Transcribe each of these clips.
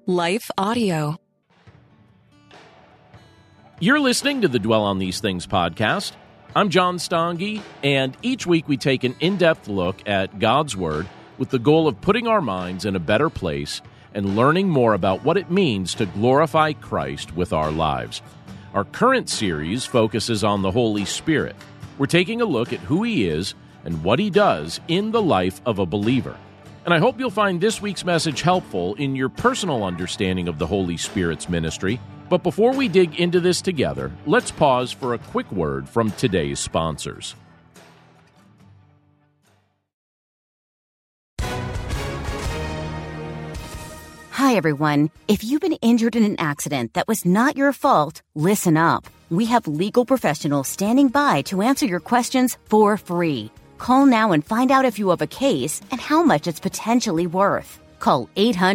Life Audio. You're listening to the Dwell on These Things podcast. I'm John Stange, and each week we take an in-depth look at God's Word with the goal of putting our minds in a better place and learning more about what it means to glorify Christ with our lives. Our current series focuses on the Holy Spirit. We're taking a look at who He is and what He does in the life of a believer. And I hope you'll find this week's message helpful in your personal understanding of the Holy Spirit's ministry. But before we dig into this together, let's pause for a quick word from today's sponsors. Hi, everyone. If you've been injured in an accident that was not your fault, listen up. We have legal professionals standing by to answer your questions for free. Call now and find out if you have a case and how much it's potentially worth. Call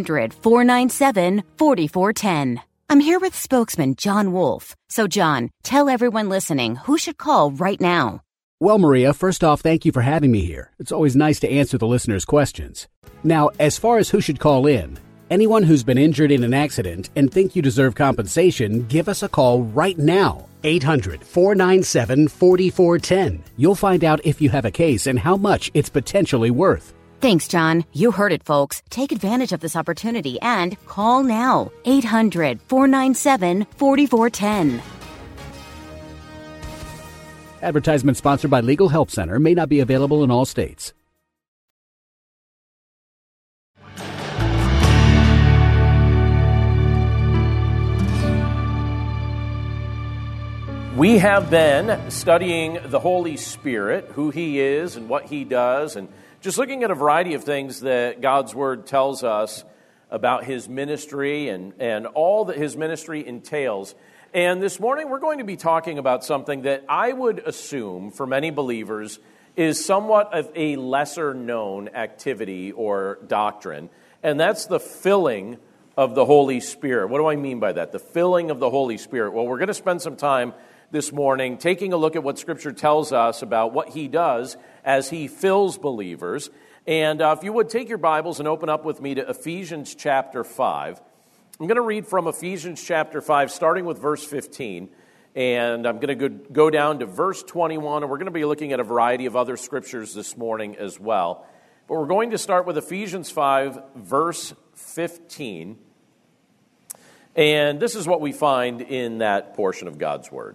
800-497-4410. I'm here with spokesman John Wolf. So, John, tell everyone listening who should call right now. Well, Maria, first off, thank you for having me here. It's always nice to answer the listeners' questions. Now, as far as who should call in, anyone who's been injured in an accident and think you deserve compensation, give us a call right now. 800-497-4410. You'll find out if you have a case and how much it's potentially worth. Thanks, John. You heard it, folks. Take advantage of this opportunity and call now. 800-497-4410. Advertisement sponsored by Legal Help Center. May not be available in all states. We have been studying the Holy Spirit, who He is and what He does, and just looking at a variety of things that God's Word tells us about His ministry and all that His ministry entails. And this morning we're going to be talking about something that I would assume for many believers is somewhat of a lesser-known activity or doctrine, and that's the filling of the Holy Spirit. What do I mean by that? The filling of the Holy Spirit. Well, we're going to spend some time this morning taking a look at what Scripture tells us about what He does as He fills believers. And if you would, take your Bibles and open up with me to Ephesians chapter 5. I'm going to read from Ephesians chapter 5, starting with verse 15. And I'm going to go down to verse 21, and we're going to be looking at a variety of other Scriptures this morning as well. But we're going to start with Ephesians 5, verse 15. And this is what we find in that portion of God's Word.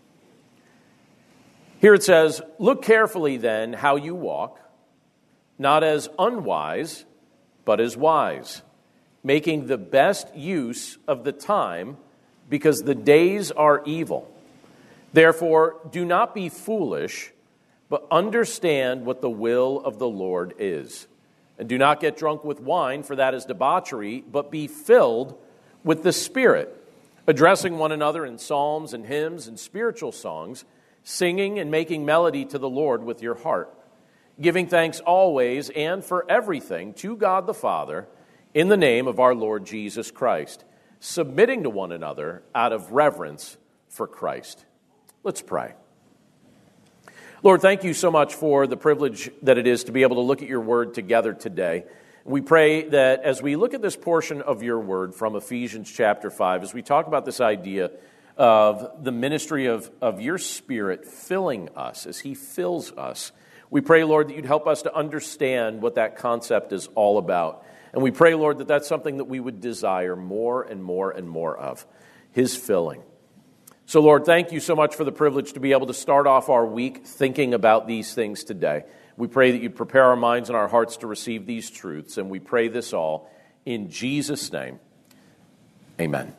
Here it says, "Look carefully then how you walk, not as unwise, but as wise, making the best use of the time, because the days are evil. Therefore, do not be foolish, but understand what the will of the Lord is. And do not get drunk with wine, for that is debauchery, but be filled with the Spirit, addressing one another in psalms and hymns and spiritual songs, singing and making melody to the Lord with your heart, giving thanks always and for everything to God the Father in the name of our Lord Jesus Christ, submitting to one another out of reverence for Christ." Let's pray. Lord, thank you so much for the privilege that it is to be able to look at your word together today. We pray that as we look at this portion of your word from Ephesians chapter 5, as we talk about this idea of the ministry of your Spirit filling us, as He fills us, we pray, Lord, that you'd help us to understand what that concept is all about. And we pray, Lord, that that's something that we would desire more and more and more of, His filling. So, Lord, thank you so much for the privilege to be able to start off our week thinking about these things today. We pray that you'd prepare our minds and our hearts to receive these truths, and we pray this all in Jesus' name. Amen.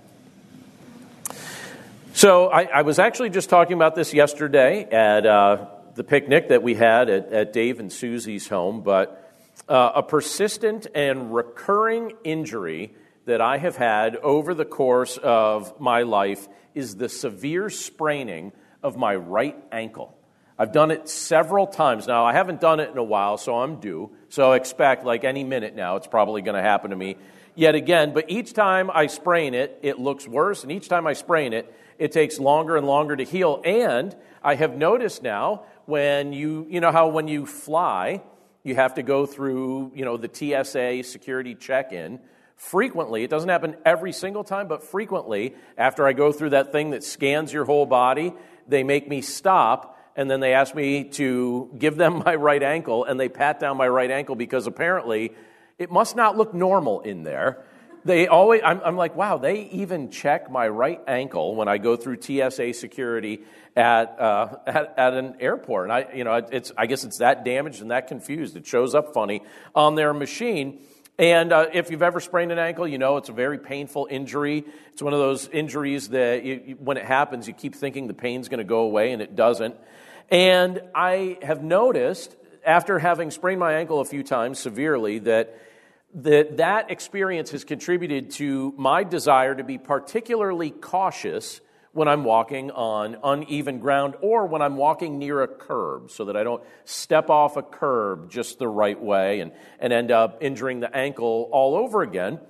So I was actually just talking about this yesterday at the picnic that we had at Dave and Susie's home, but a persistent and recurring injury that I have had over the course of my life is the severe spraining of my right ankle. I've done it several times. Now, I haven't done it in a while, so I'm due. So expect, like any minute now, it's probably going to happen to me yet again. But each time I sprain it, it looks worse. And each time I sprain it, it takes longer and longer to heal. And I have noticed now, when you know how when you fly, you have to go through, the TSA security check-in frequently, it doesn't happen every single time, but frequently, after I go through that thing that scans your whole body, they make me stop, and then they ask me to give them my right ankle, and they pat down my right ankle because apparently it must not look normal in there. I'm like, wow, they even check my right ankle when I go through TSA security at an airport. And I guess it's that damaged and that confused. It shows up funny on their machine. And if you've ever sprained an ankle, you know it's a very painful injury. It's one of those injuries that when it happens, you keep thinking the pain's going to go away, and it doesn't. And I have noticed, after having sprained my ankle a few times severely, that experience has contributed to my desire to be particularly cautious when I'm walking on uneven ground or when I'm walking near a curb, so that I don't step off a curb just the right way and end up injuring the ankle all over again.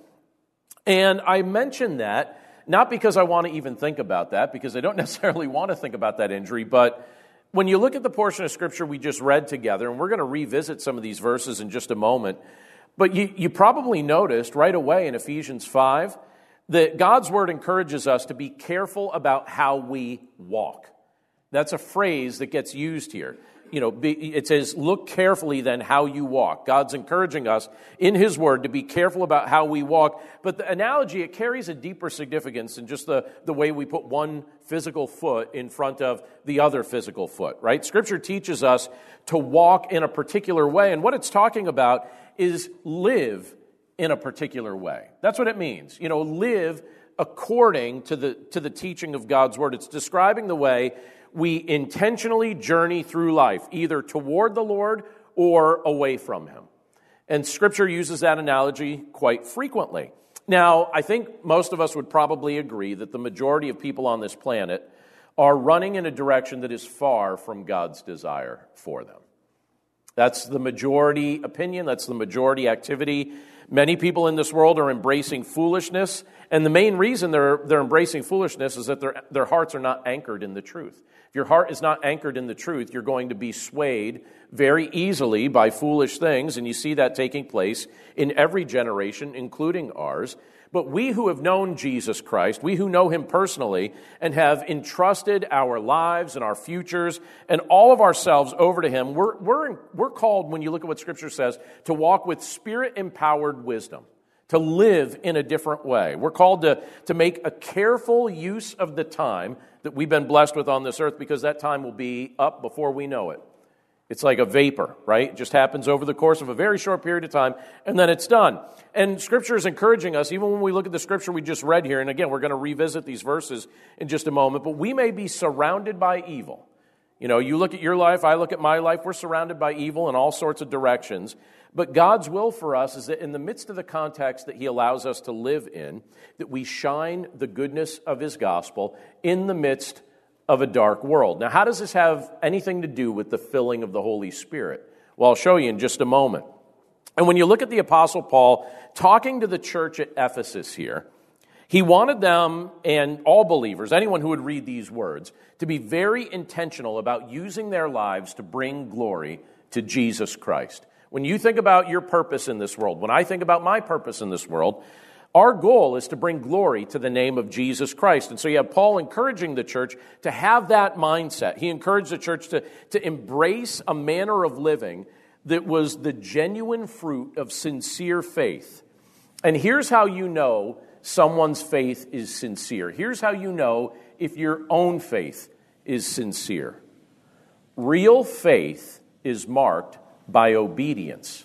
And I mention that not because I want to even think about that, because I don't necessarily want to think about that injury, but when you look at the portion of Scripture we just read together, and we're going to revisit some of these verses in just a moment, but you probably noticed right away in Ephesians 5 that God's Word encourages us to be careful about how we walk. That's a phrase that gets used here. It says, look carefully then how you walk. God's encouraging us in His Word to be careful about how we walk. But the analogy, it carries a deeper significance than just the way we put one physical foot in front of the other physical foot, right? Scripture teaches us to walk in a particular way, and what it's talking about is live in a particular way. That's what it means. Live according to the teaching of God's Word. It's describing the way we intentionally journey through life, either toward the Lord or away from Him. And Scripture uses that analogy quite frequently. Now, I think most of us would probably agree that the majority of people on this planet are running in a direction that is far from God's desire for them. That's the majority opinion. That's the majority activity. Many people in this world are embracing foolishness, and the main reason they're embracing foolishness is that their hearts are not anchored in the truth. If your heart is not anchored in the truth, you're going to be swayed very easily by foolish things, and you see that taking place in every generation, including ours. But we who have known Jesus Christ, we who know Him personally and have entrusted our lives and our futures and all of ourselves over to Him, we're called, when you look at what Scripture says, to walk with Spirit-empowered wisdom, to live in a different way. We're called to make a careful use of the time that we've been blessed with on this earth, because that time will be up before we know it. It's like a vapor, right? It just happens over the course of a very short period of time, and then it's done. And Scripture is encouraging us, even when we look at the Scripture we just read here, and again, we're going to revisit these verses in just a moment, but we may be surrounded by evil. You look at your life, I look at my life, we're surrounded by evil in all sorts of directions. But God's will for us is that in the midst of the context that He allows us to live in, that we shine the goodness of His gospel in the midst of a dark world. Now, how does this have anything to do with the filling of the Holy Spirit? Well, I'll show you in just a moment. And when you look at the Apostle Paul talking to the church at Ephesus here, he wanted them and all believers, anyone who would read these words, to be very intentional about using their lives to bring glory to Jesus Christ. When you think about your purpose in this world, when I think about my purpose in this world, our goal is to bring glory to the name of Jesus Christ. And so you have Paul encouraging the church to have that mindset. He encouraged the church to embrace a manner of living that was the genuine fruit of sincere faith. And here's how you know someone's faith is sincere. Here's how you know if your own faith is sincere. Real faith is marked by obedience.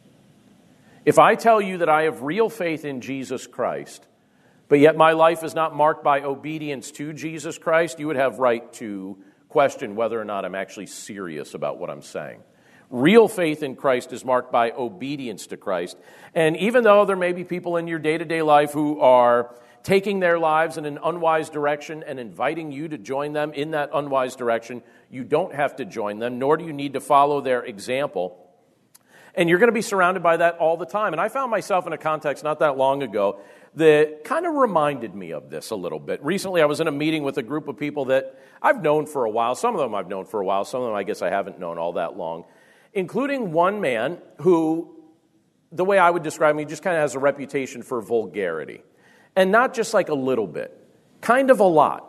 If I tell you that I have real faith in Jesus Christ, but yet my life is not marked by obedience to Jesus Christ, you would have right to question whether or not I'm actually serious about what I'm saying. Real faith in Christ is marked by obedience to Christ. And even though there may be people in your day-to-day life who are taking their lives in an unwise direction and inviting you to join them in that unwise direction, you don't have to join them, nor do you need to follow their example. And you're going to be surrounded by that all the time. And I found myself in a context not that long ago that kind of reminded me of this a little bit. Recently, I was in a meeting with a group of people that I've known for a while. Some of them I've known for a while. Some of them I guess I haven't known all that long, including one man who the way I would describe him, he just kind of has a reputation for vulgarity. And not just like a little bit, kind of a lot.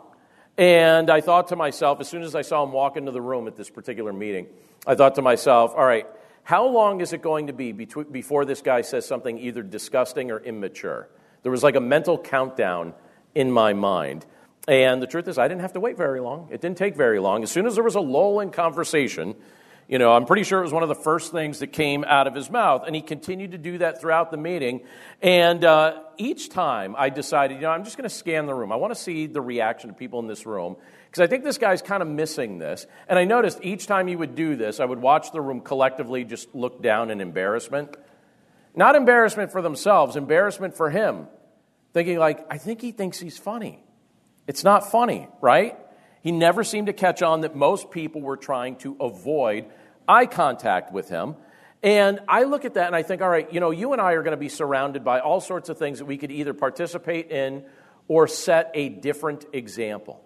And I thought to myself, as soon as I saw him walk into the room at this particular meeting, I thought to myself, all right, how long is it going to be before this guy says something either disgusting or immature? There was like a mental countdown in my mind. And the truth is, I didn't have to wait very long. It didn't take very long. As soon as there was a lull in conversation, I'm pretty sure it was one of the first things that came out of his mouth. And he continued to do that throughout the meeting. And each time I decided, I'm just going to scan the room. I want to see the reaction of people in this room, because I think this guy's kind of missing this. And I noticed each time he would do this, I would watch the room collectively just look down in embarrassment. Not embarrassment for themselves, embarrassment for him. Thinking like, I think he thinks he's funny. It's not funny, right? He never seemed to catch on that most people were trying to avoid eye contact with him. And I look at that and I think, all right, you and I are going to be surrounded by all sorts of things that we could either participate in or set a different example.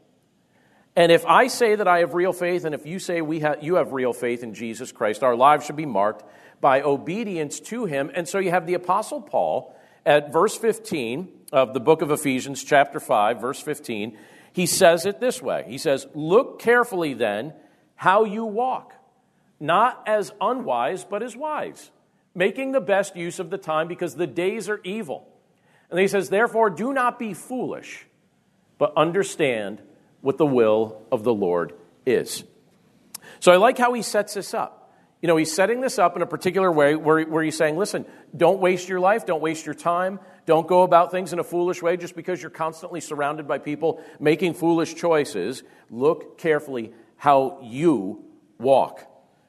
And if I say that I have real faith, and if you say you have real faith in Jesus Christ, our lives should be marked by obedience to him. And so you have the Apostle Paul at verse 15 of the book of Ephesians, chapter 5, verse 15, he says it this way. He says, look carefully then how you walk, not as unwise, but as wise, making the best use of the time because the days are evil. And he says, therefore, do not be foolish, but understand what the will of the Lord is. So I like how he sets this up. He's setting this up in a particular way where he's saying, listen, don't waste your life, don't waste your time, don't go about things in a foolish way just because you're constantly surrounded by people making foolish choices. Look carefully how you walk.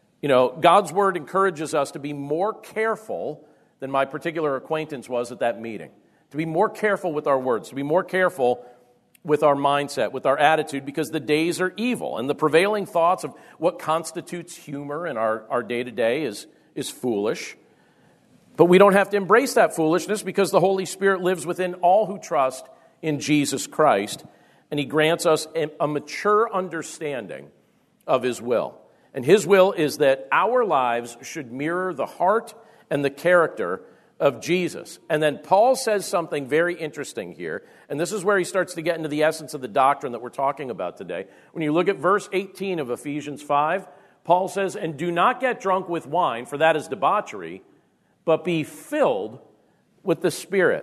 God's word encourages us to be more careful than my particular acquaintance was at that meeting. To be more careful with our words, to be more careful with our mindset, with our attitude, because the days are evil. And the prevailing thoughts of what constitutes humor in our day-to-day is foolish. But we don't have to embrace that foolishness because the Holy Spirit lives within all who trust in Jesus Christ, and he grants us a mature understanding of his will. And his will is that our lives should mirror the heart and the character of Jesus. And then Paul says something very interesting here, and this is where he starts to get into the essence of the doctrine that we're talking about today. When you look at verse 18 of Ephesians 5, Paul says, and do not get drunk with wine, for that is debauchery, but be filled with the Spirit.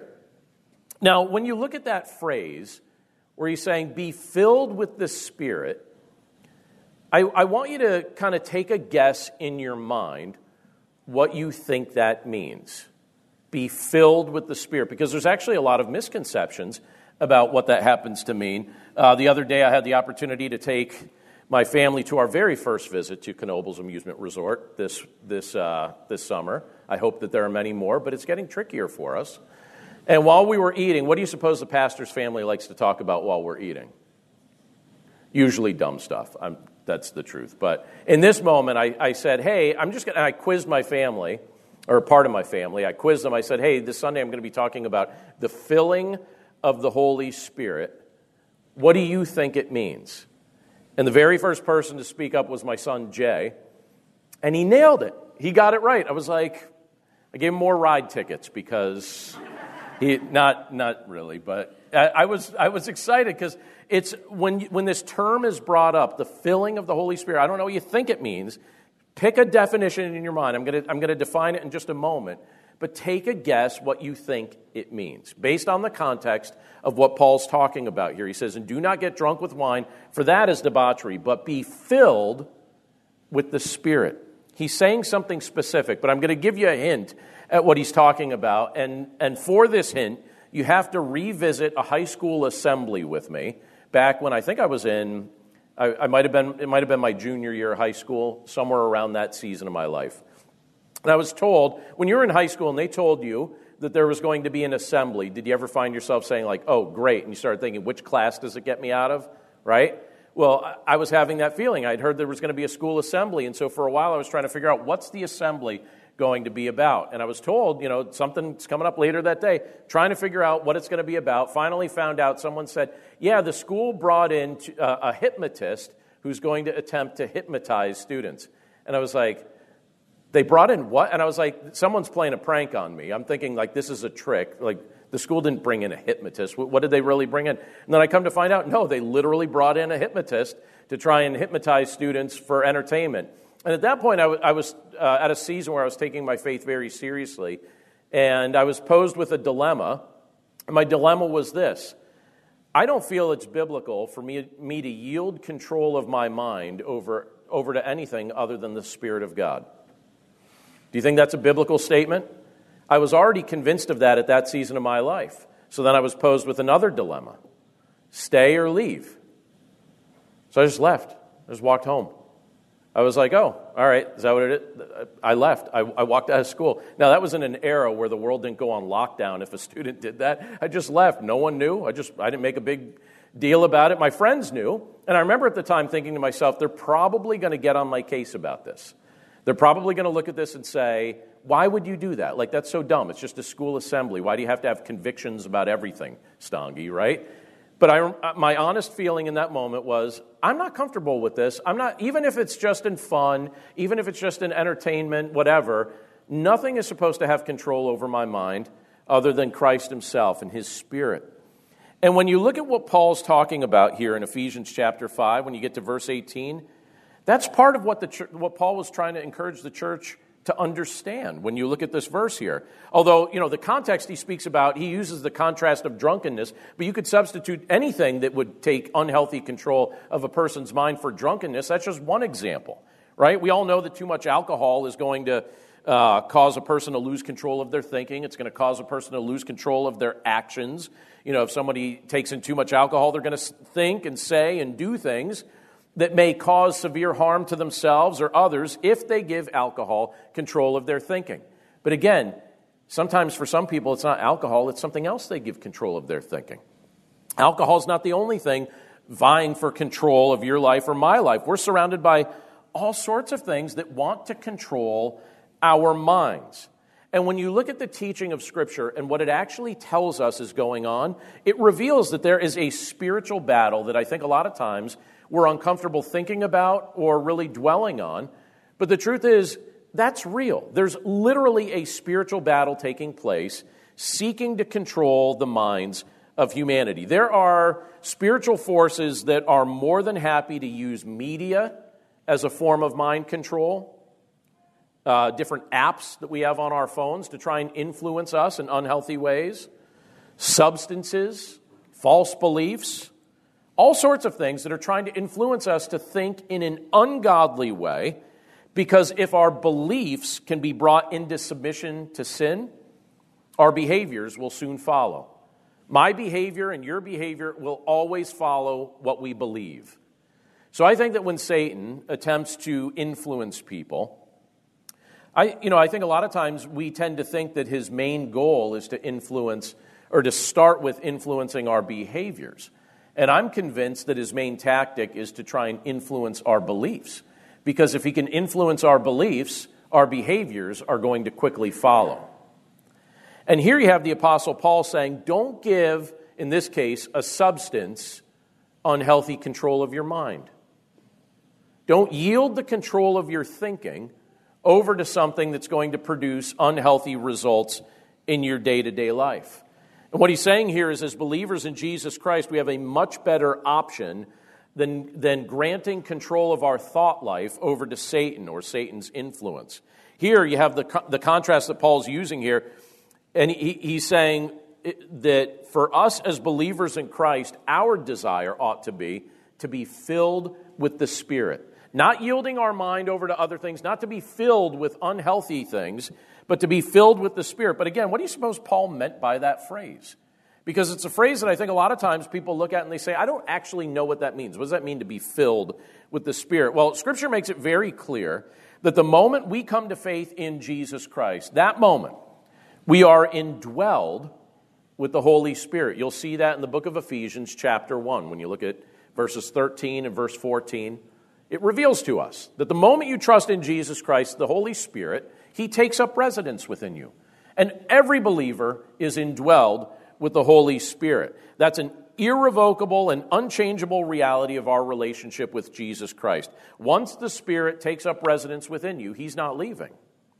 Now, when you look at that phrase where he's saying, be filled with the Spirit, I want you to kind of take a guess in your mind what you think that means. Be filled with the Spirit, because there's actually a lot of misconceptions about what that happens to mean. The other day I had the opportunity to take my family to our very first visit to Knoebels Amusement Resort this summer. I hope that there are many more, but it's getting trickier for us. And while we were eating, what do you suppose the pastor's family likes to talk about while we're eating? Usually dumb stuff. That's the truth. But in this moment, I said, hey, I quizzed my family, or part of my family. I quizzed them. I said, hey, this Sunday I'm going to be talking about the filling of the Holy Spirit. What do you think it means? And the very first person to speak up was my son, Jay. And he nailed it. He got it right. I was like, I gave him more ride tickets because not really, but I was excited because it's when this term is brought up, the filling of the Holy Spirit. I don't know what you think it means. Pick a definition in your mind. I'm going to define it in just a moment, but take a guess what you think it means based on the context of what Paul's talking about here. He says, and do not get drunk with wine, for that is debauchery, but be filled with the Spirit. He's saying something specific, but I'm going to give you a hint at what he's talking about. And for this hint, you have to revisit a high school assembly with me back when I think I was in, it might have been my junior year of high school, somewhere around that season of my life. And I was told, when you were in high school and they told you that there was going to be an assembly, did you ever find yourself saying like, oh, great, and you started thinking, which class does it get me out of, right? Well, I was having that feeling. I'd heard there was going to be a school assembly, and so for a while I was trying to figure out what's the assembly going to be about. And I was told, something's coming up later that day, trying to figure out what it's going to be about. Finally found out, someone said, yeah, the school brought in a hypnotist who's going to attempt to hypnotize students. And I was like, They brought in what? And I was like, someone's playing a prank on me. I'm thinking, like, this is a trick. Like, the school didn't bring in a hypnotist. What did they really bring in? And then I come to find out, no, they literally brought in a hypnotist to try and hypnotize students for entertainment. And at that point, I was at a season where I was taking my faith very seriously, and I was posed with a dilemma. My dilemma was this: I don't feel it's biblical for me to yield control of my mind over to anything other than the Spirit of God. Do you think that's a biblical statement? I was already convinced of that at that season of my life. So then I was posed with another dilemma: stay or leave. So I just left. I just walked home. I was like, oh, all right, is that what it is? I left. I walked out of school. Now, that was in an era where the world didn't go on lockdown if a student did that. I just left. No one knew. I didn't make a big deal about it. My friends knew. And I remember at the time thinking to myself, they're probably going to get on my case about this. They're probably going to look at this and say, why would you do that? Like, that's so dumb. It's just a school assembly. Why do you have to have convictions about everything, Stange, right? But my honest feeling in that moment was, I'm not comfortable with this. I'm not, even if it's just in fun, even if it's just in entertainment, whatever, nothing is supposed to have control over my mind other than Christ himself and his Spirit. And when you look at what Paul's talking about here in Ephesians chapter 5, when you get to verse 18, that's part of what Paul was trying to encourage the church to understand when you look at this verse here. Although, the context he speaks about, he uses the contrast of drunkenness, but you could substitute anything that would take unhealthy control of a person's mind for drunkenness. That's just one example, right? We all know that too much alcohol is going to cause a person to lose control of their thinking. It's going to cause a person to lose control of their actions. If somebody takes in too much alcohol, they're going to think and say and do things that may cause severe harm to themselves or others if they give alcohol control of their thinking. But again, sometimes for some people it's not alcohol, it's something else they give control of their thinking. Alcohol is not the only thing vying for control of your life or my life. We're surrounded by all sorts of things that want to control our minds. And when you look at the teaching of Scripture and what it actually tells us is going on, it reveals that there is a spiritual battle that I think a lot of times we're uncomfortable thinking about or really dwelling on. But the truth is, that's real. There's literally a spiritual battle taking place seeking to control the minds of humanity. There are spiritual forces that are more than happy to use media as a form of mind control, different apps that we have on our phones to try and influence us in unhealthy ways, substances, false beliefs, all sorts of things that are trying to influence us to think in an ungodly way, because if our beliefs can be brought into submission to sin, our behaviors will soon follow. My behavior and your behavior will always follow what we believe. So I think that when Satan attempts to influence people, I think a lot of times we tend to think that his main goal is to influence or to start with influencing our behaviors. And I'm convinced that his main tactic is to try and influence our beliefs. Because if he can influence our beliefs, our behaviors are going to quickly follow. And here you have the Apostle Paul saying, don't give, in this case, a substance unhealthy control of your mind. Don't yield the control of your thinking over to something that's going to produce unhealthy results in your day-to-day life. And what he's saying here is, as believers in Jesus Christ, we have a much better option than granting control of our thought life over to Satan or Satan's influence. Here you have the contrast that Paul's using here, and he's saying that for us as believers in Christ, our desire ought to be filled with the Spirit. Not yielding our mind over to other things, not to be filled with unhealthy things, but to be filled with the Spirit. But again, what do you suppose Paul meant by that phrase? Because it's a phrase that I think a lot of times people look at and they say, I don't actually know what that means. What does that mean to be filled with the Spirit? Well, Scripture makes it very clear that the moment we come to faith in Jesus Christ, that moment, we are indwelled with the Holy Spirit. You'll see that in the book of Ephesians chapter 1 when you look at verses 13 and verse 14. It reveals to us that the moment you trust in Jesus Christ, the Holy Spirit, He takes up residence within you. And every believer is indwelled with the Holy Spirit. That's an irrevocable and unchangeable reality of our relationship with Jesus Christ. Once the Spirit takes up residence within you, He's not leaving.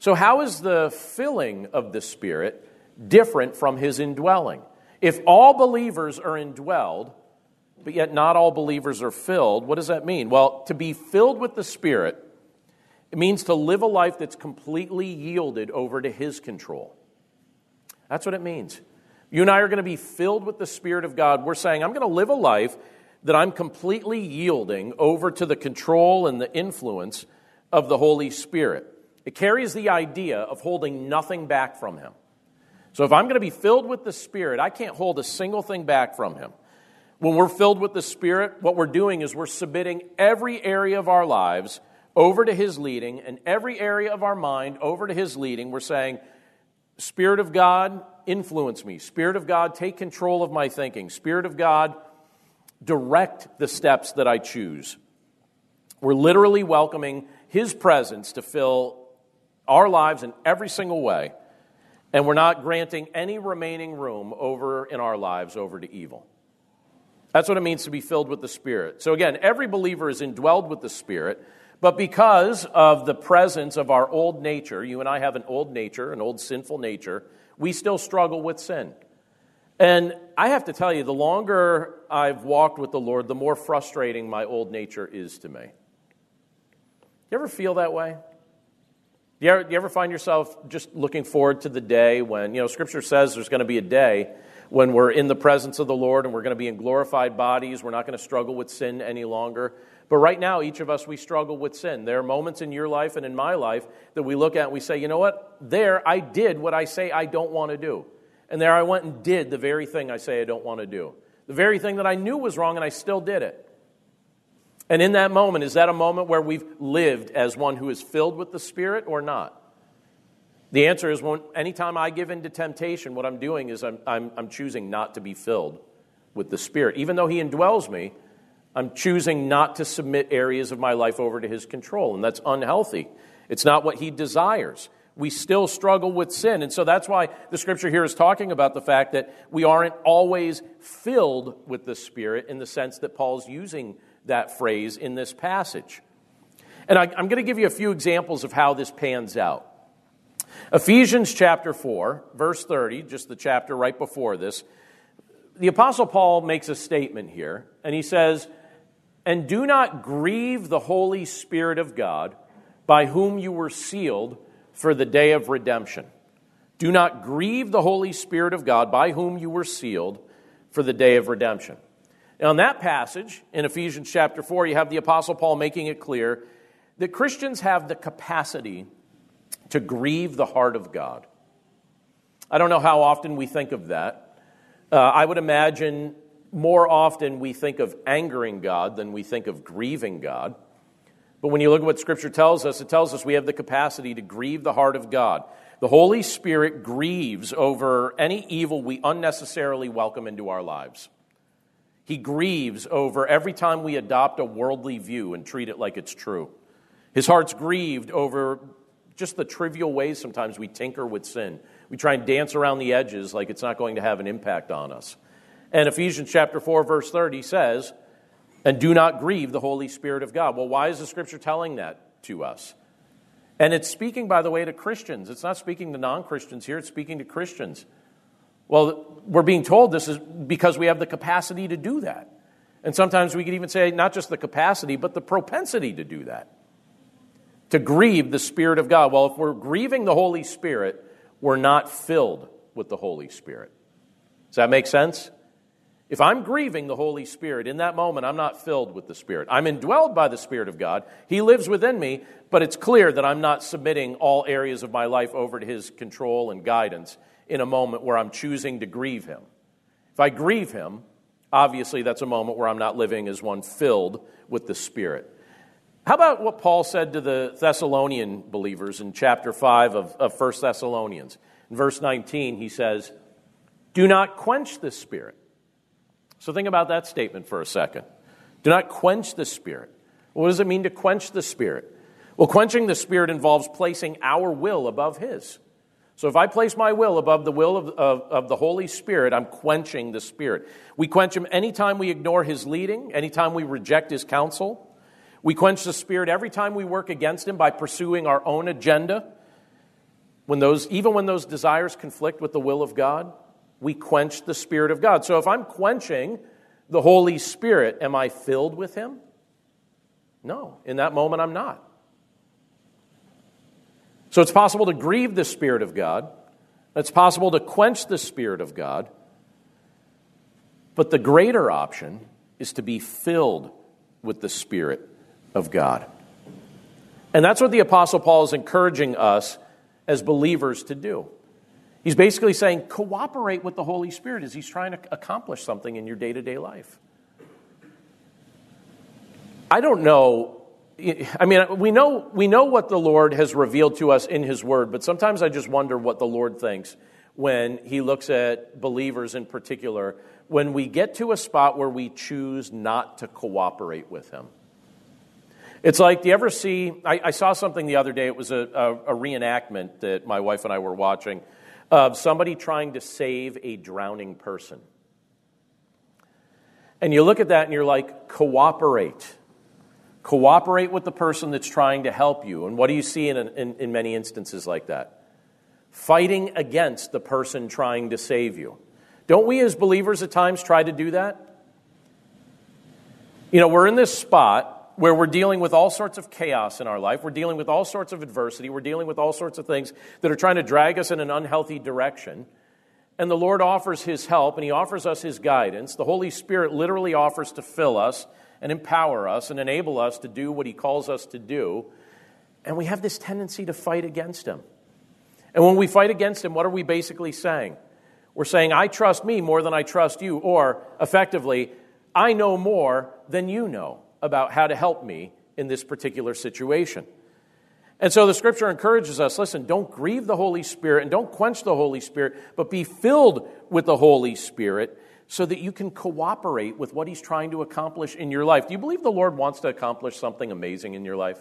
So how is the filling of the Spirit different from his indwelling? If all believers are indwelled, but yet not all believers are filled, what does that mean? Well, to be filled with the Spirit, it means to live a life that's completely yielded over to his control. That's what it means. You and I are going to be filled with the Spirit of God. We're saying, I'm going to live a life that I'm completely yielding over to the control and the influence of the Holy Spirit. It carries the idea of holding nothing back from him. So if I'm going to be filled with the Spirit, I can't hold a single thing back from him. When we're filled with the Spirit, what we're doing is we're submitting every area of our lives over to his leading, and every area of our mind over to his leading. We're saying, Spirit of God, influence me. Spirit of God, take control of my thinking. Spirit of God, direct the steps that I choose. We're literally welcoming his presence to fill our lives in every single way, and we're not granting any remaining room over in our lives over to evil. That's what it means to be filled with the Spirit. So again, every believer is indwelled with the Spirit, but because of the presence of our old nature, you and I have an old nature, an old sinful nature, we still struggle with sin. And I have to tell you, the longer I've walked with the Lord, the more frustrating my old nature is to me. You ever feel that way? Do you ever find yourself just looking forward to the day when, Scripture says there's going to be a day when we're in the presence of the Lord and we're going to be in glorified bodies. We're not going to struggle with sin any longer. But right now, each of us, we struggle with sin. There are moments in your life and in my life that we look at and we say, you know what? There, I did what I say I don't want to do. And there I went and did the very thing I say I don't want to do. The very thing that I knew was wrong, and I still did it. And in that moment, is that a moment where we've lived as one who is filled with the Spirit or not? The answer is, anytime I give in to temptation, what I'm doing is I'm choosing not to be filled with the Spirit. Even though he indwells me, I'm choosing not to submit areas of my life over to his control, and that's unhealthy. It's not what he desires. We still struggle with sin, and so that's why the Scripture here is talking about the fact that we aren't always filled with the Spirit in the sense that Paul's using that phrase in this passage. And I'm going to give you a few examples of how this pans out. Ephesians chapter 4, verse 30, just the chapter right before this, the Apostle Paul makes a statement here, and he says, "And do not grieve the Holy Spirit of God, by whom you were sealed for the day of redemption." Do not grieve the Holy Spirit of God, by whom you were sealed for the day of redemption. Now, in that passage, in Ephesians chapter 4, you have the Apostle Paul making it clear that Christians have the capacity to grieve the heart of God. I don't know how often we think of that. I would imagine more often we think of angering God than we think of grieving God. But when you look at what Scripture tells us, it tells us we have the capacity to grieve the heart of God. The Holy Spirit grieves over any evil we unnecessarily welcome into our lives. He grieves over every time we adopt a worldly view and treat it like it's true. His heart's grieved over just the trivial ways sometimes we tinker with sin. We try and dance around the edges like it's not going to have an impact on us. And Ephesians chapter 4, verse 30 says, "And do not grieve the Holy Spirit of God." Well, why is the Scripture telling that to us? And it's speaking, by the way, to Christians. It's not speaking to non-Christians here. It's speaking to Christians. Well, we're being told this is because we have the capacity to do that. And sometimes we could even say not just the capacity, but the propensity to do that. To grieve the Spirit of God. Well, if we're grieving the Holy Spirit, we're not filled with the Holy Spirit. Does that make sense? If I'm grieving the Holy Spirit, in that moment, I'm not filled with the Spirit. I'm indwelled by the Spirit of God. He lives within me, but it's clear that I'm not submitting all areas of my life over to his control and guidance in a moment where I'm choosing to grieve him. If I grieve him, obviously that's a moment where I'm not living as one filled with the Spirit. How about what Paul said to the Thessalonian believers in chapter 5 of 1 Thessalonians? In verse 19, he says, "Do not quench the Spirit." So think about that statement for a second. Do not quench the Spirit. What does it mean to quench the Spirit? Well, quenching the Spirit involves placing our will above his. So if I place my will above the will of the Holy Spirit, I'm quenching the Spirit. We quench him anytime we ignore his leading, anytime we reject his counsel. We quench the Spirit every time we work against him by pursuing our own agenda. Even when those desires conflict with the will of God, we quench the Spirit of God. So if I'm quenching the Holy Spirit, am I filled with Him? No. In that moment, I'm not. So it's possible to grieve the Spirit of God. It's possible to quench the Spirit of God. But the greater option is to be filled with the Spirit of God. And that's what the Apostle Paul is encouraging us as believers to do. He's basically saying, cooperate with the Holy Spirit as He's trying to accomplish something in your day-to-day life. I don't know. I mean, we know what the Lord has revealed to us in His Word, but sometimes I just wonder what the Lord thinks when He looks at believers in particular, when we get to a spot where we choose not to cooperate with Him. It's like, do you ever see, I saw something the other day, it was a reenactment that my wife and I were watching, of somebody trying to save a drowning person. And you look at that and you're like, cooperate. Cooperate with the person that's trying to help you. And what do you see in many instances like that? Fighting against the person trying to save you. Don't we as believers at times try to do that? You know, we're in this spot where we're dealing with all sorts of chaos in our life. We're dealing with all sorts of adversity. We're dealing with all sorts of things that are trying to drag us in an unhealthy direction. And the Lord offers His help, and He offers us His guidance. The Holy Spirit literally offers to fill us and empower us and enable us to do what He calls us to do. And we have this tendency to fight against Him. And when we fight against Him, what are we basically saying? We're saying, I trust me more than I trust you. Or, effectively, I know more than you know about how to help me in this particular situation. And so the Scripture encourages us, listen, don't grieve the Holy Spirit and don't quench the Holy Spirit, but be filled with the Holy Spirit so that you can cooperate with what He's trying to accomplish in your life. Do you believe the Lord wants to accomplish something amazing in your life?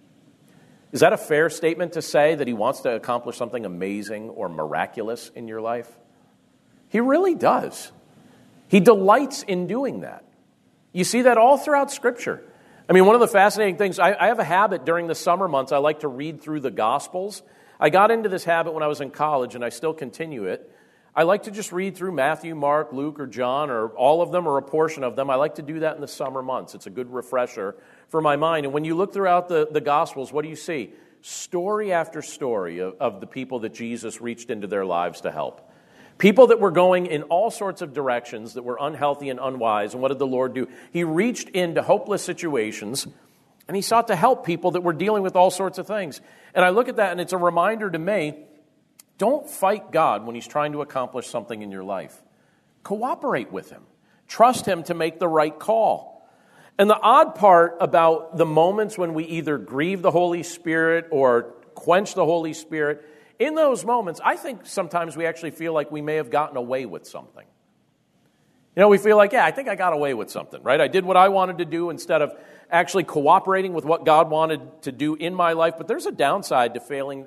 Is that a fair statement to say, that He wants to accomplish something amazing or miraculous in your life? He really does. He delights in doing that. You see that all throughout Scripture. I mean, one of the fascinating things, I have a habit during the summer months, I like to read through the Gospels. I got into this habit when I was in college, and I still continue it. I like to just read through Matthew, Mark, Luke, or John, or all of them, or a portion of them. I like to do that in the summer months. It's a good refresher for my mind. And when you look throughout the Gospels, what do you see? Story after story of the people that Jesus reached into their lives to help. People that were going in all sorts of directions that were unhealthy and unwise. And what did the Lord do? He reached into hopeless situations, and He sought to help people that were dealing with all sorts of things. And I look at that, and it's a reminder to me, don't fight God when He's trying to accomplish something in your life. Cooperate with Him. Trust Him to make the right call. And the odd part about the moments when we either grieve the Holy Spirit or quench the Holy Spirit, in those moments, I think sometimes we actually feel like we may have gotten away with something. You know, we feel like, yeah, I think I got away with something, right? I did what I wanted to do instead of actually cooperating with what God wanted to do in my life. But there's a downside to failing,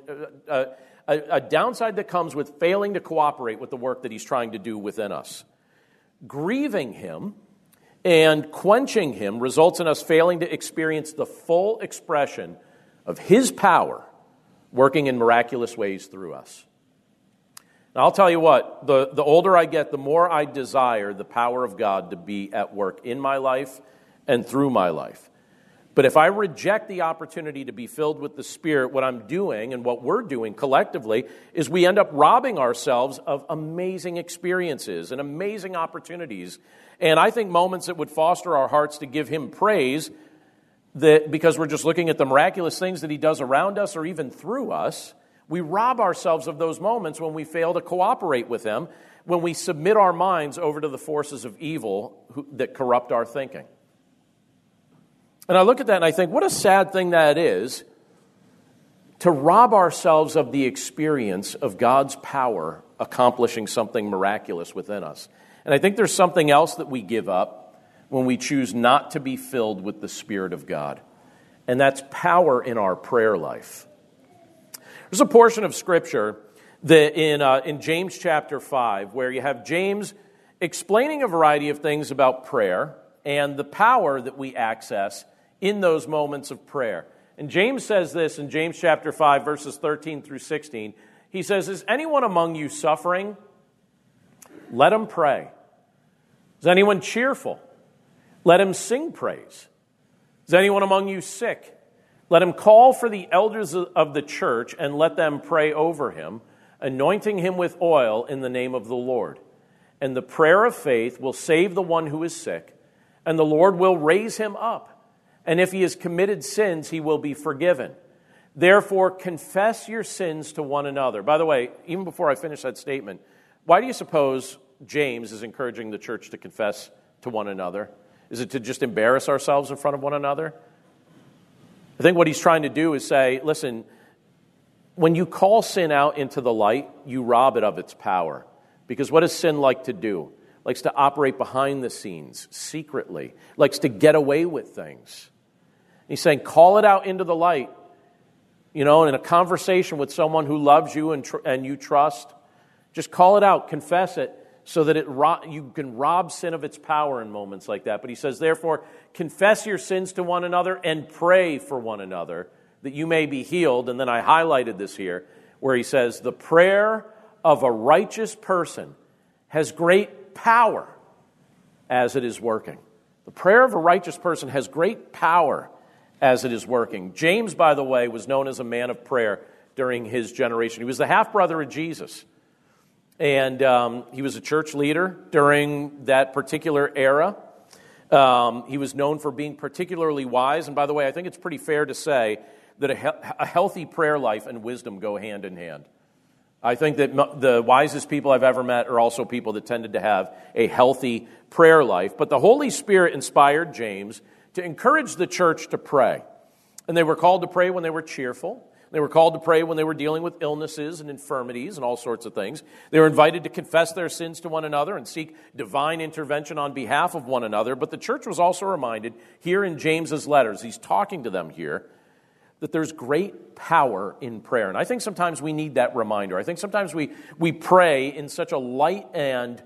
a downside that comes with failing to cooperate with the work that He's trying to do within us. Grieving Him and quenching Him results in us failing to experience the full expression of His power working in miraculous ways through us. Now, I'll tell you what, the older I get, the more I desire the power of God to be at work in my life and through my life. But if I reject the opportunity to be filled with the Spirit, what I'm doing and what we're doing collectively is we end up robbing ourselves of amazing experiences and amazing opportunities. And I think moments that would foster our hearts to give Him praise, that because we're just looking at the miraculous things that He does around us or even through us, we rob ourselves of those moments when we fail to cooperate with Him, when we submit our minds over to the forces of evil that corrupt our thinking. And I look at that and I think, what a sad thing that is, to rob ourselves of the experience of God's power accomplishing something miraculous within us. And I think there's something else that we give up when we choose not to be filled with the Spirit of God. And that's power in our prayer life. There's a portion of Scripture that in James chapter 5 where you have James explaining a variety of things about prayer and the power that we access in those moments of prayer. And James says this in James chapter 5, verses 13 through 16. He says, is anyone among you suffering? Let him pray. Is anyone cheerful? Let him sing praise. Is anyone among you sick? Let him call for the elders of the church and let them pray over him, anointing him with oil in the name of the Lord. And the prayer of faith will save the one who is sick, and the Lord will raise him up. And if he has committed sins, he will be forgiven. Therefore, confess your sins to one another. By the way, even before I finish that statement, why do you suppose James is encouraging the church to confess to one another? Is it to just embarrass ourselves in front of one another? I think what he's trying to do is say, listen, when you call sin out into the light, you rob it of its power. Because what does sin like to do? It likes to operate behind the scenes, secretly. It likes to get away with things. He's saying, call it out into the light. You know, in a conversation with someone who loves you and you trust, just call it out, confess it, so that you can rob sin of its power in moments like that. But he says, therefore, confess your sins to one another and pray for one another that you may be healed. And then I highlighted this here, where he says, the prayer of a righteous person has great power as it is working. The prayer of a righteous person has great power as it is working. James, by the way, was known as a man of prayer during his generation. He was the half-brother of Jesus. And he was a church leader during that particular era. He was known for being particularly wise. And by the way, I think it's pretty fair to say that a healthy prayer life and wisdom go hand in hand. I think that the wisest people I've ever met are also people that tended to have a healthy prayer life. But the Holy Spirit inspired James to encourage the church to pray. And they were called to pray when they were cheerful. They were called to pray when they were dealing with illnesses and infirmities and all sorts of things. They were invited to confess their sins to one another and seek divine intervention on behalf of one another. But the church was also reminded here in James's letters, he's talking to them here, that there's great power in prayer. And I think sometimes we need that reminder. I think sometimes we pray in such a light and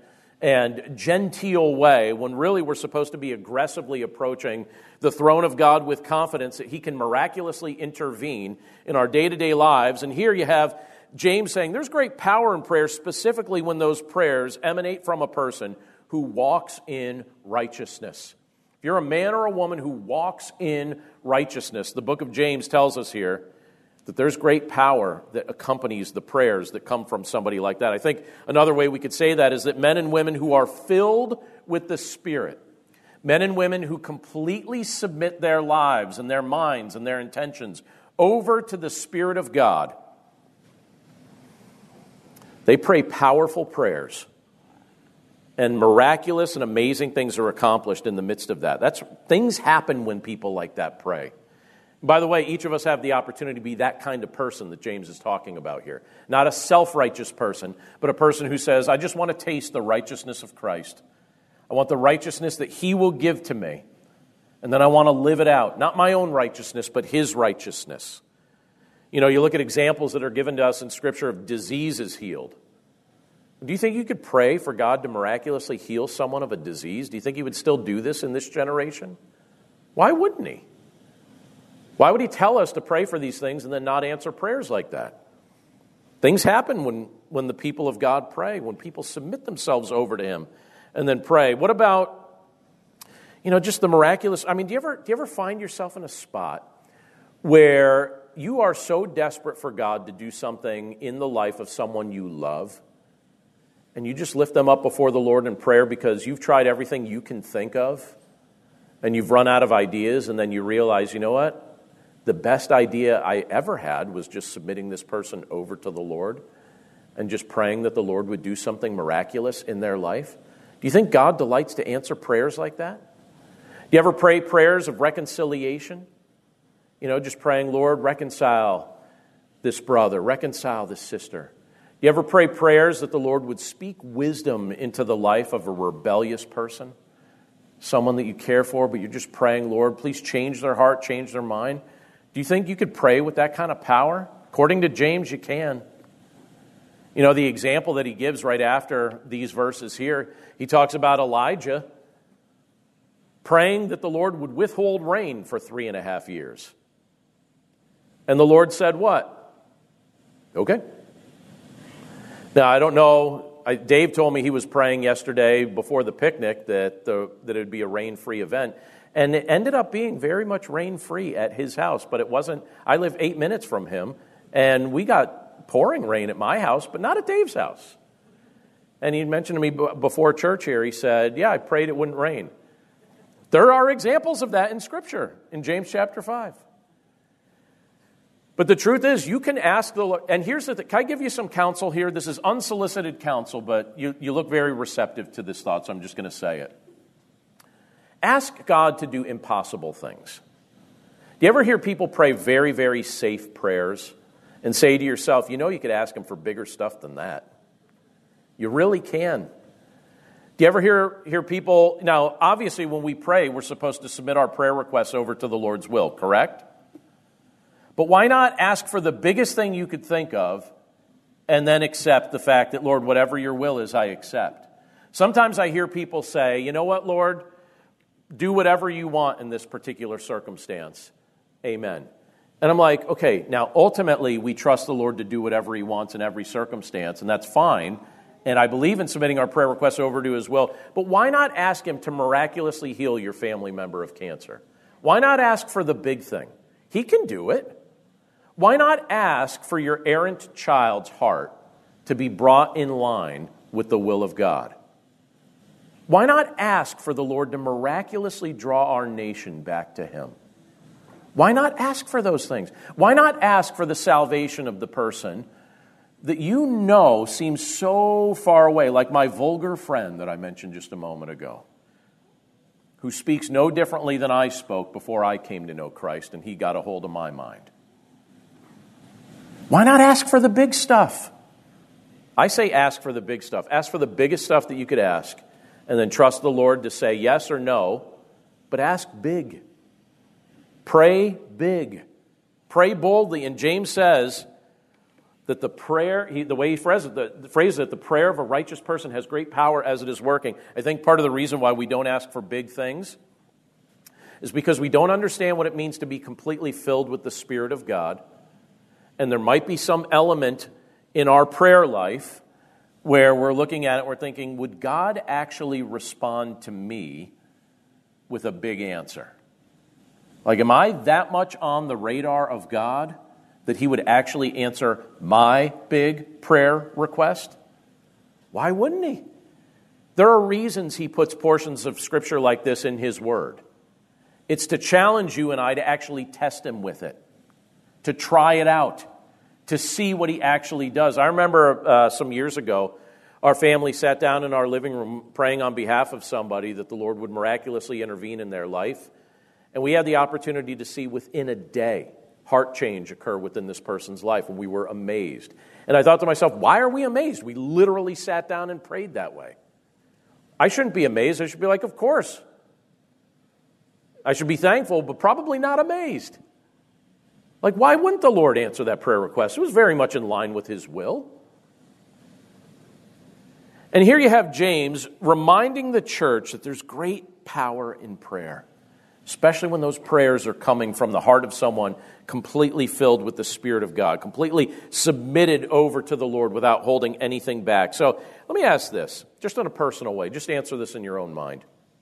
genteel way when really we're supposed to be aggressively approaching the throne of God with confidence that he can miraculously intervene in our day-to-day lives. And here you have James saying there's great power in prayer, specifically when those prayers emanate from a person who walks in righteousness. If you're a man or a woman who walks in righteousness, the book of James tells us here that there's great power that accompanies the prayers that come from somebody like that. I think another way we could say that is that men and women who are filled with the Spirit, men and women who completely submit their lives and their minds and their intentions over to the Spirit of God, they pray powerful prayers. And miraculous and amazing things are accomplished in the midst of that. Things happen when people like that pray. By the way, each of us have the opportunity to be that kind of person that James is talking about here. Not a self-righteous person, but a person who says, I just want to taste the righteousness of Christ. I want the righteousness that he will give to me. And then I want to live it out. Not my own righteousness, but his righteousness. You know, you look at examples that are given to us in Scripture of diseases healed. Do you think you could pray for God to miraculously heal someone of a disease? Do you think he would still do this in this generation? Why wouldn't he? Why would he tell us to pray for these things and then not answer prayers like that? Things happen when the people of God pray, when people submit themselves over to him and then pray. What about, just the miraculous? I mean, do you ever find yourself in a spot where you are so desperate for God to do something in the life of someone you love, and you just lift them up before the Lord in prayer because you've tried everything you can think of, and you've run out of ideas, and then you realize, you know what? The best idea I ever had was just submitting this person over to the Lord and just praying that the Lord would do something miraculous in their life. Do you think God delights to answer prayers like that? Do you ever pray prayers of reconciliation? Just praying, Lord, reconcile this brother, reconcile this sister. Do you ever pray prayers that the Lord would speak wisdom into the life of a rebellious person? Someone that you care for, but you're just praying, Lord, please change their heart, change their mind. Do you think you could pray with that kind of power? According to James, you can. The example that he gives right after these verses here, he talks about Elijah praying that the Lord would withhold rain for 3.5 years. And the Lord said what? Okay. Now, I don't know. Dave told me he was praying yesterday before the picnic that it would be a rain-free event. And it ended up being very much rain-free at his house. But it wasn't. I live 8 minutes from him, and we got pouring rain at my house, but not at Dave's house. And he mentioned to me before church here, he said, yeah, I prayed it wouldn't rain. There are examples of that in Scripture, in James chapter 5. But the truth is, you can ask the Lord, and here's the thing, can I give you some counsel here? This is unsolicited counsel, but you look very receptive to this thought, so I'm just going to say it. Ask God to do impossible things. Do you ever hear people pray very, very safe prayers and say to yourself, you could ask Him for bigger stuff than that? You really can. Do you ever hear people, now obviously when we pray, we're supposed to submit our prayer requests over to the Lord's will, correct? But why not ask for the biggest thing you could think of and then accept the fact that, Lord, whatever your will is, I accept. Sometimes I hear people say, you know what, Lord, do whatever you want in this particular circumstance. Amen. And I'm like, okay, now ultimately we trust the Lord to do whatever He wants in every circumstance, and that's fine. And I believe in submitting our prayer requests over to His will. But why not ask Him to miraculously heal your family member of cancer? Why not ask for the big thing? He can do it. Why not ask for your errant child's heart to be brought in line with the will of God? Why not ask for the Lord to miraculously draw our nation back to Him? Why not ask for those things? Why not ask for the salvation of the person that seems so far away, like my vulgar friend that I mentioned just a moment ago, who speaks no differently than I spoke before I came to know Christ and he got a hold of my mind? Why not ask for the big stuff? I say ask for the big stuff. Ask for the biggest stuff that you could ask, and then trust the Lord to say yes or no, but ask big. Pray big. Pray boldly. And James says that the prayer, the way he phrases it, the prayer of a righteous person has great power as it is working. I think part of the reason why we don't ask for big things is because we don't understand what it means to be completely filled with the Spirit of God. And there might be some element in our prayer life where we're looking at it, we're thinking, would God actually respond to me with a big answer? Like, am I that much on the radar of God that He would actually answer my big prayer request? Why wouldn't He? There are reasons He puts portions of Scripture like this in His Word. It's to challenge you and I to actually test Him with it, to try it out, to see what He actually does. I remember some years ago, our family sat down in our living room praying on behalf of somebody that the Lord would miraculously intervene in their life. And we had the opportunity to see within a day heart change occur within this person's life, and we were amazed. And I thought to myself, why are we amazed? We literally sat down and prayed that way. I shouldn't be amazed. I should be like, of course. I should be thankful, but probably not amazed. Like, why wouldn't the Lord answer that prayer request? It was very much in line with His will. And here you have James reminding the church that there's great power in prayer, especially when those prayers are coming from the heart of someone completely filled with the Spirit of God, completely submitted over to the Lord without holding anything back. So let me ask this, just in a personal way. Just answer this in your own mind.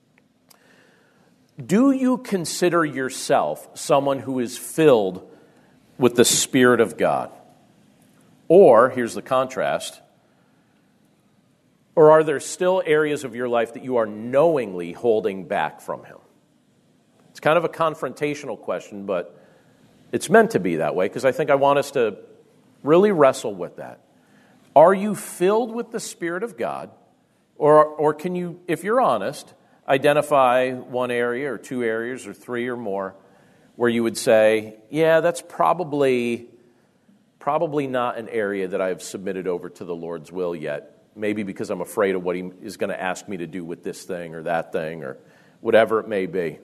Do you consider yourself someone who is filled with the Spirit of God? Or, here's the contrast, or are there still areas of your life that you are knowingly holding back from Him? It's kind of a confrontational question, but it's meant to be that way because I think I want us to really wrestle with that. Are you filled with the Spirit of God? Or can you, if you're honest, identify one area or two areas or three or more where you would say, yeah, that's probably not an area that I've submitted over to the Lord's will yet. Maybe because I'm afraid of what He is going to ask me to do with this thing or that thing or whatever it may be.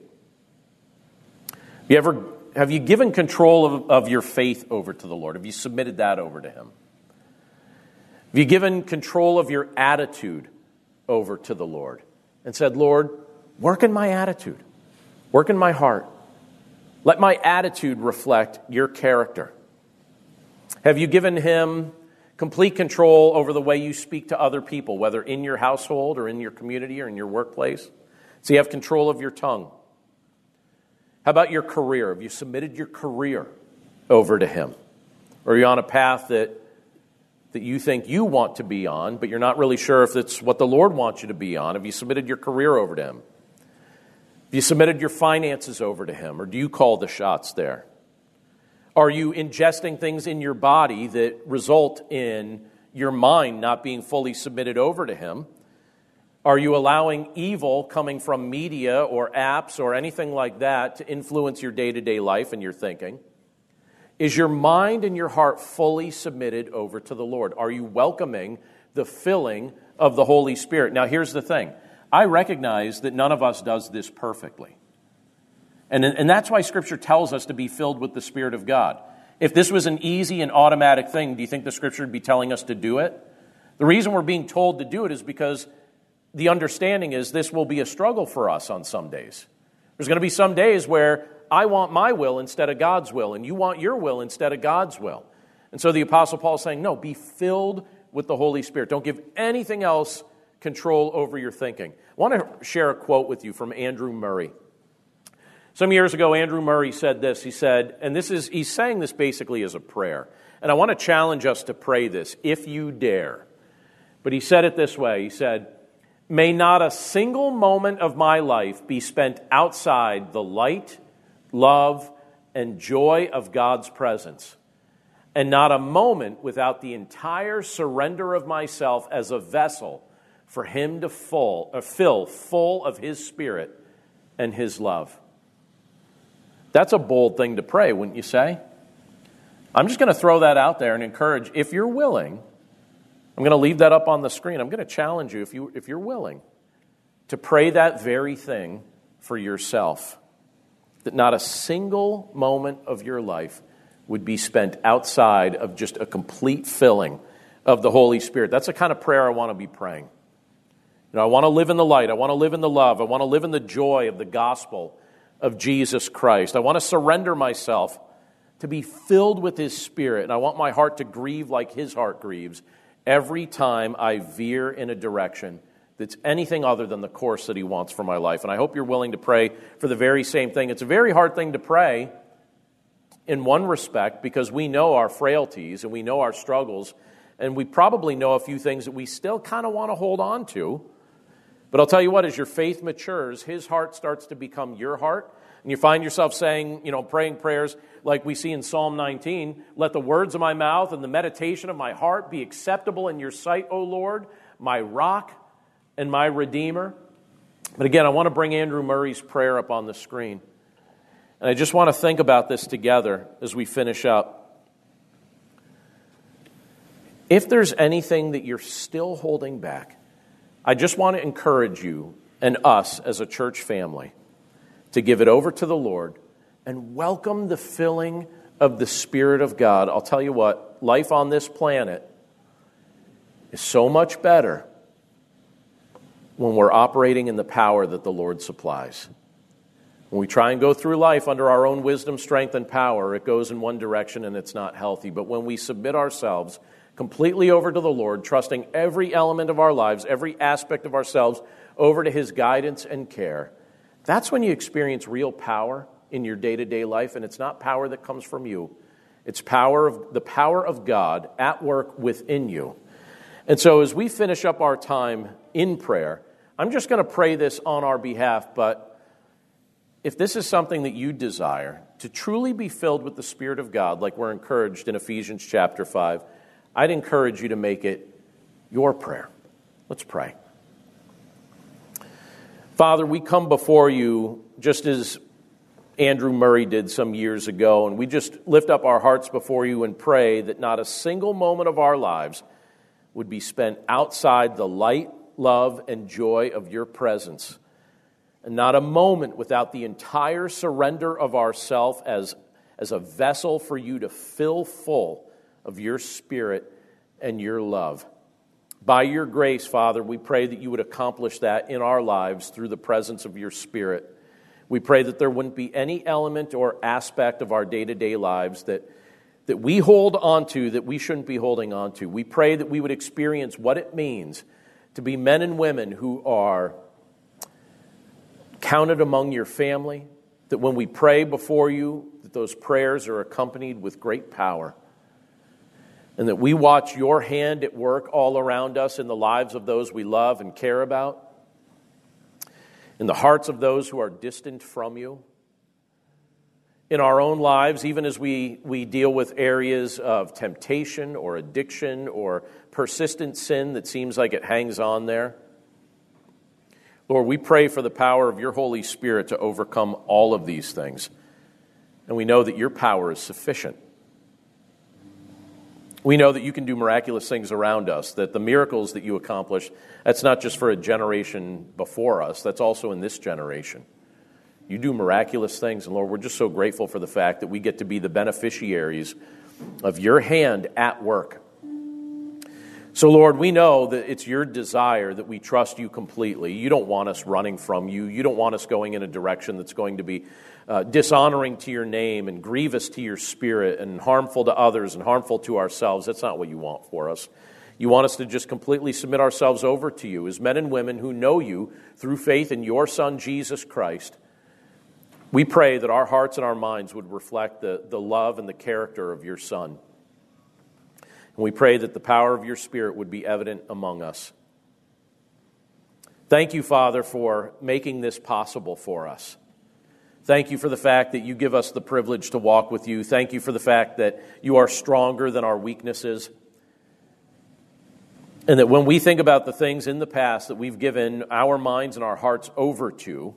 Have you given control of your faith over to the Lord? Have you submitted that over to Him? Have you given control of your attitude over to the Lord and said, Lord, work in my attitude, work in my heart. Let my attitude reflect your character. Have you given Him Complete control over the way you speak to other people, whether in your household or in your community or in your workplace. So you have control of your tongue. How about your career? Have you submitted your career over to Him? Or are you on a path that you think you want to be on, but you're not really sure if it's what the Lord wants you to be on? Have you submitted your career over to Him? Have you submitted your finances over to Him, or do you call the shots there? Are you ingesting things in your body that result in your mind not being fully submitted over to Him? Are you allowing evil coming from media or apps or anything like that to influence your day-to-day life and your thinking? Is your mind and your heart fully submitted over to the Lord? Are you welcoming the filling of the Holy Spirit? Now, here's the thing. I recognize that none of us does this perfectly. And that's why Scripture tells us to be filled with the Spirit of God. If this was an easy and automatic thing, do you think the Scripture would be telling us to do it? The reason we're being told to do it is because the understanding is this will be a struggle for us on some days. There's going to be some days where I want my will instead of God's will, and you want your will instead of God's will. And so the Apostle Paul is saying, no, be filled with the Holy Spirit. Don't give anything else control over your thinking. I want to share a quote with you from Andrew Murray. Some years ago, Andrew Murray said this. He said, and he's saying this basically as a prayer. And I want to challenge us to pray this, if you dare. But he said it this way. He said, may not a single moment of my life be spent outside the light, love, and joy of God's presence, and not a moment without the entire surrender of myself as a vessel for Him to fill full of His Spirit and His love. That's a bold thing to pray, wouldn't you say? I'm just going to throw that out there and encourage, if you're willing, I'm going to leave that up on the screen. I'm going to challenge you, if you're willing, to pray that very thing for yourself. That not a single moment of your life would be spent outside of just a complete filling of the Holy Spirit. That's the kind of prayer I want to be praying. I want to live in the light. I want to live in the love. I want to live in the joy of the gospel of Jesus Christ. I want to surrender myself to be filled with His Spirit, and I want my heart to grieve like His heart grieves every time I veer in a direction that's anything other than the course that He wants for my life. And I hope you're willing to pray for the very same thing. It's a very hard thing to pray in one respect because we know our frailties and we know our struggles, and we probably know a few things that we still kind of want to hold on to. But I'll tell you what, as your faith matures, His heart starts to become your heart. And you find yourself saying, praying prayers like we see in Psalm 19, let the words of my mouth and the meditation of my heart be acceptable in your sight, O Lord, my rock and my Redeemer. But again, I want to bring Andrew Murray's prayer up on the screen. And I just want to think about this together as we finish up. If there's anything that you're still holding back, I just want to encourage you and us as a church family to give it over to the Lord and welcome the filling of the Spirit of God. I'll tell you what, life on this planet is so much better when we're operating in the power that the Lord supplies. When we try and go through life under our own wisdom, strength, and power, it goes in one direction and it's not healthy. But when we submit ourselves completely over to the Lord, trusting every element of our lives, every aspect of ourselves over to His guidance and care, that's when you experience real power in your day-to-day life, and it's not power that comes from you. It's the power of God at work within you. And so as we finish up our time in prayer, I'm just going to pray this on our behalf, but if this is something that you desire, to truly be filled with the Spirit of God, like we're encouraged in Ephesians chapter 5, I'd encourage you to make it your prayer. Let's pray. Father, we come before you just as Andrew Murray did some years ago, and we just lift up our hearts before you and pray that not a single moment of our lives would be spent outside the light, love, and joy of your presence, and not a moment without the entire surrender of ourself as a vessel for you to fill full of your Spirit and your love. By your grace, Father, we pray that you would accomplish that in our lives through the presence of your Spirit. We pray that there wouldn't be any element or aspect of our day-to-day lives that that we hold on to that we shouldn't be holding on to. We pray that we would experience what it means to be men and women who are counted among your family, that when we pray before you, that those prayers are accompanied with great power, and that we watch your hand at work all around us in the lives of those we love and care about, in the hearts of those who are distant from you, in our own lives, even as we deal with areas of temptation or addiction or persistent sin that seems like it hangs on there. Lord, we pray for the power of your Holy Spirit to overcome all of these things. And we know that your power is sufficient. We know that you can do miraculous things around us, that the miracles that you accomplish, that's not just for a generation before us, that's also in this generation. You do miraculous things, and Lord, we're just so grateful for the fact that we get to be the beneficiaries of your hand at work. So, Lord, we know that it's your desire that we trust you completely. You don't want us running from you. You don't want us going in a direction that's going to be dishonoring to your name and grievous to your spirit and harmful to others and harmful to ourselves. That's not what you want for us. You want us to just completely submit ourselves over to you as men and women who know you through faith in your Son, Jesus Christ. We pray that our hearts and our minds would reflect the love and the character of your Son. And we pray that the power of your Spirit would be evident among us. Thank you, Father, for making this possible for us. Thank you for the fact that you give us the privilege to walk with you. Thank you for the fact that you are stronger than our weaknesses. And that when we think about the things in the past that we've given our minds and our hearts over to,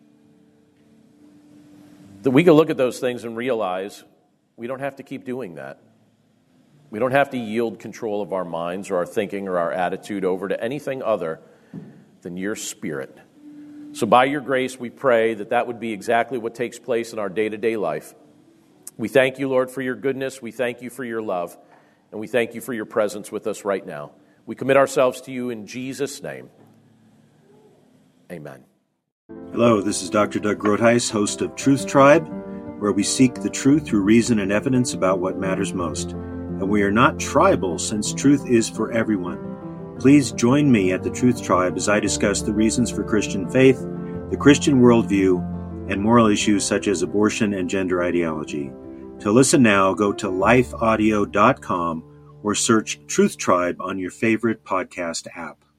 that we can look at those things and realize we don't have to keep doing that. We don't have to yield control of our minds or our thinking or our attitude over to anything other than your Spirit. So by your grace, we pray that that would be exactly what takes place in our day-to-day life. We thank you, Lord, for your goodness. We thank you for your love. And we thank you for your presence with us right now. We commit ourselves to you in Jesus' name. Amen. Hello, this is Dr. Doug Groothuis, host of Truth Tribe, where we seek the truth through reason and evidence about what matters most. And we are not tribal, since truth is for everyone. Please join me at the Truth Tribe as I discuss the reasons for Christian faith, the Christian worldview, and moral issues such as abortion and gender ideology. To listen now, go to lifeaudio.com or search Truth Tribe on your favorite podcast app.